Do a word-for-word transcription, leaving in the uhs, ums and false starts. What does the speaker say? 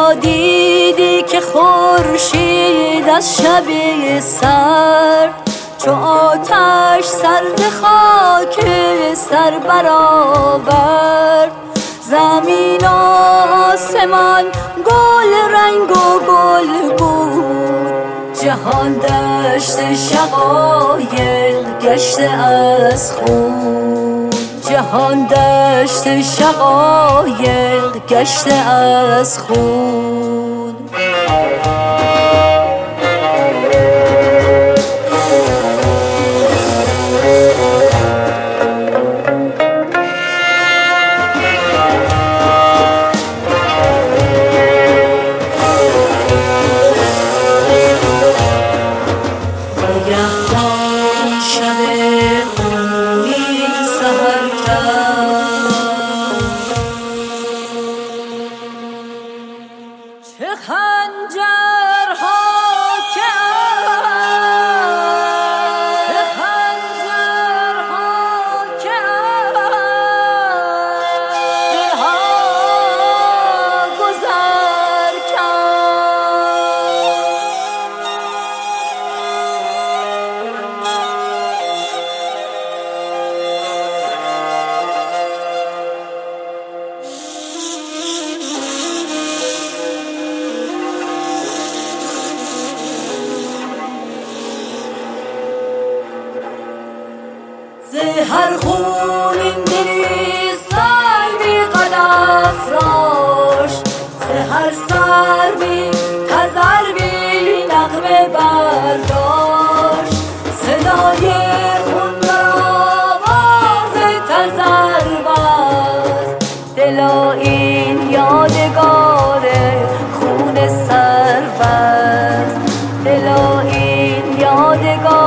یا دیدی که خورشید از شب سر چو آتش سرد خاک سر برآورد؟ زمین و آسمان گل رنگ و گل بود، جهان دشت شقایق گشته از خون. جهان دشت شقایق گشته از خون. چه خنجرها که چه خنجرها که دلها گذر کرد. هر خونین دلی سلبی قد افراشت، هر سروی تذروی نغمه برداشت. صدای خون در آواز تذرو است، دلا این یادگار خون سرو است، دلا این یادگار